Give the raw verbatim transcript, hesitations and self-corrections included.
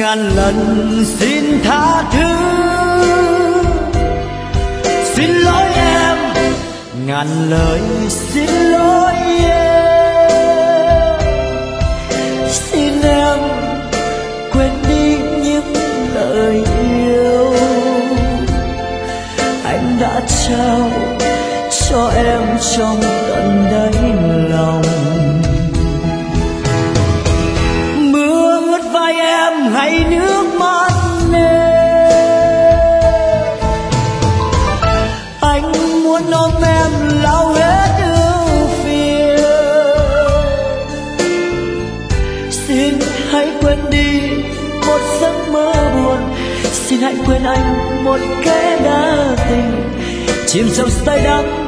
ngàn lần xin tha thứ, xin lỗi em ngàn lời xin lỗi em, xin em quên đi những lời yêu anh đã trao cho em trong tận đáy lòng. Mưa ướt vai em hay nước mắt em, anh muốn ôm em lau hết ưu phiền. Xin hãy quên đi một giấc mơ buồn, xin hãy quên anh một kẻ đã tình chìm trong say đắm